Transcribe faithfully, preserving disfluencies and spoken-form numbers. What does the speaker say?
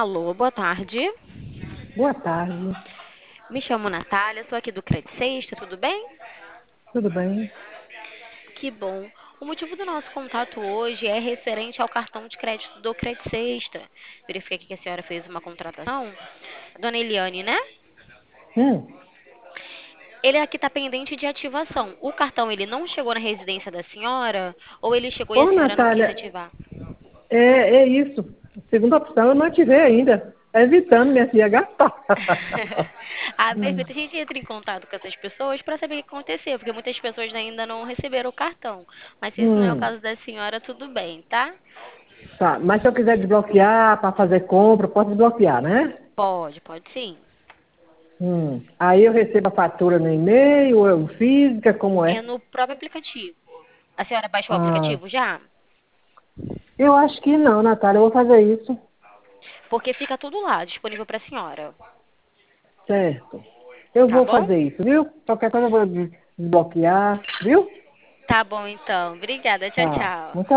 Alô, boa tarde. Boa tarde, Me chamo Natália, sou aqui do Credit Sexta, tudo bem? tudo bem? Que bom. O motivo do nosso contato hoje é referente ao cartão de crédito do Credit Sexta. Verifiquei aqui que a senhora fez uma contratação. Dona Eliane, né? Hum. Ele aqui está pendente de ativação. O cartão ele não chegou na residência da senhora ou ele chegou e a Ô, senhora não quis Natália, ativar? é, é isso. Segunda opção eu não ativei ainda. Tá evitando minha filha gastar. Ah, Hum. perfeito. A gente entra em contato com essas pessoas para saber o que aconteceu, porque muitas pessoas ainda não receberam o cartão. Mas se esse não é o Hum. caso da senhora, tudo bem, tá? Tá, mas se eu quiser desbloquear para fazer compra, posso desbloquear, né? Pode, pode sim. Hum. Aí eu recebo a fatura no e-mail, ou eu física, como É é? no próprio aplicativo. A senhora baixou o Ah, aplicativo já? eu acho que não, Natália, eu vou fazer isso. Porque fica tudo lá, disponível para a senhora. Certo. Eu Tá vou bom? fazer isso, viu? Qualquer coisa eu vou des- desbloquear, viu? Tá bom, então. Obrigada. Tchau, Tá. tchau. Muito